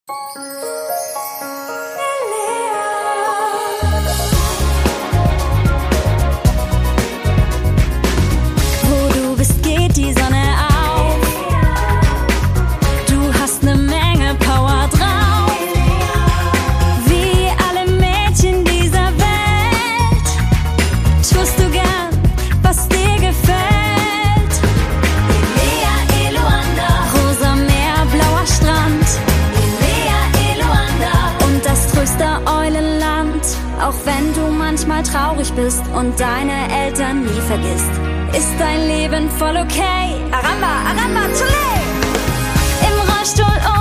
Wo du bist, geht die Sonne auf. Du hast ne Menge Power drauf. Wie alle Mädchen dieser Welt tust du gern, was dir gefällt. Elea Eluanda, rosa Meer, blauer Strand. Elea Eluanda und das tröster Eulenland. Auch wenn du manchmal traurig bist und deine Eltern nie vergisst, ist dein Leben voll okay. Aramba, Aramba, Tule! Im Rollstuhl